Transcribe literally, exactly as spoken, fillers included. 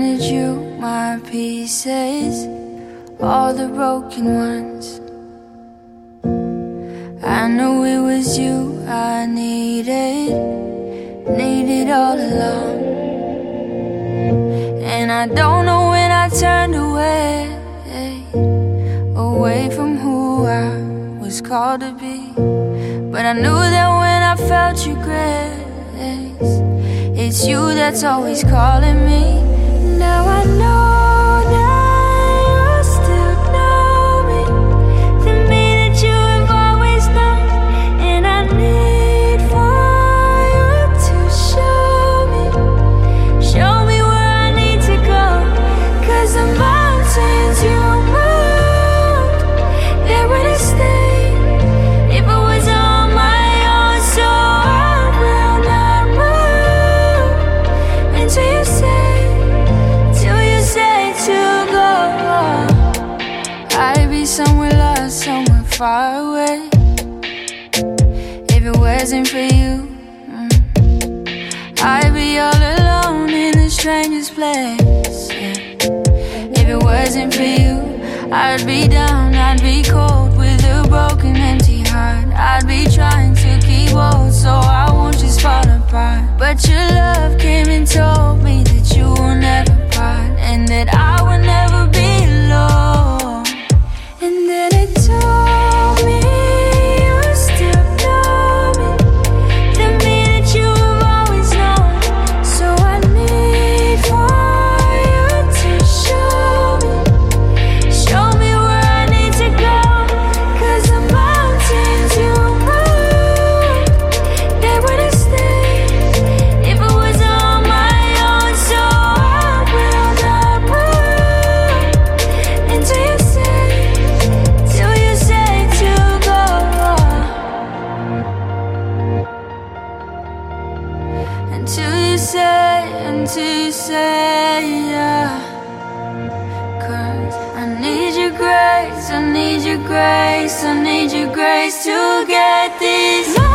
handed you my pieces, all the broken ones. I knew it was you I needed, needed all along. And I don't know when I turned away, away from who I was called to be. But I knew that when I felt your grace, it's you that's always calling me. Now I know somewhere lost, somewhere far away. If it wasn't for you, mm, I'd be all alone in the strangest place, yeah. If it wasn't for you, I'd be down, I'd be cold with a broken, empty heart. I'd be trying to keep hold so I won't just fall apart. But your love came and told me that you will never part, and that I will never be alone. And then it told me you still know me, the me that you have always known. So I need for you to show me, show me where I need to go. Cause the mountains you moved, they wouldn't stay if it was on my own. So I will not move until you say, until you say, until you say, yeah. Cause I need your grace, I need your grace, I need your grace to get these